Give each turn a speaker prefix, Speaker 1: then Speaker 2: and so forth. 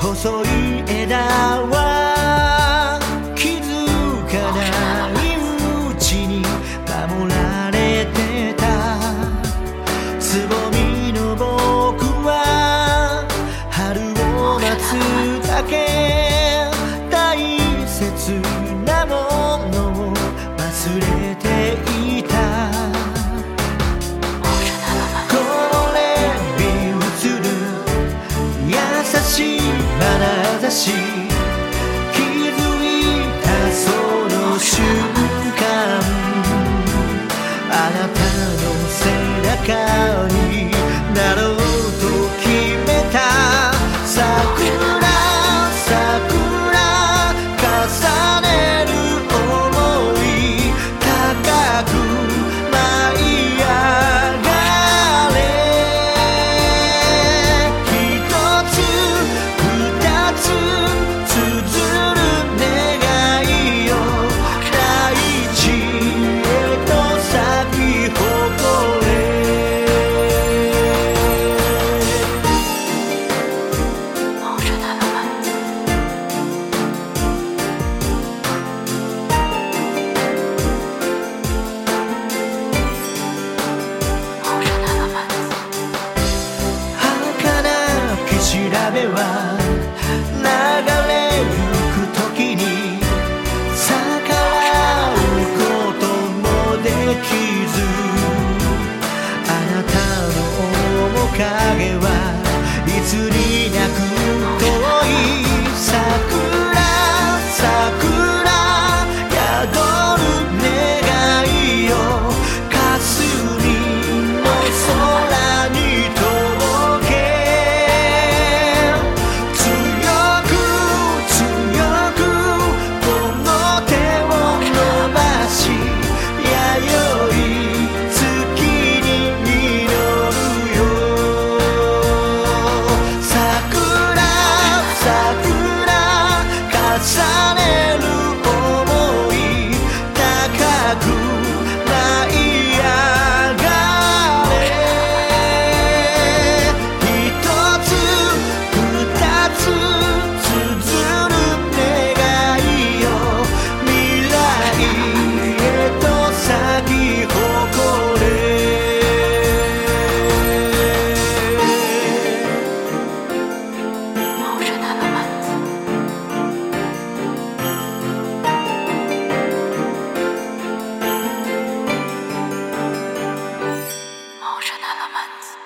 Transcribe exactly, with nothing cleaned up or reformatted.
Speaker 1: 細い枝は気づかないうちに守られてた。つぼみの僕は春を待つだけ。大切なものを忘れていた。このレビ映る優しい眼差し、気づいたその瞬間、あなたの背中になろうと決めた。桜桜重ねる想い、高く舞い上がれ。一つ二つ綴る願いを大地へと咲き誇れ。調べは流れゆく時に逆らうこともできず、あなたの面影はいつになく遠い。桜桜宿る願いを霞の空に届け。重ねる想い、高く舞い上がれ。一つ二つ綴る願いを未来へと咲き誇れ。
Speaker 2: Emotional Moments.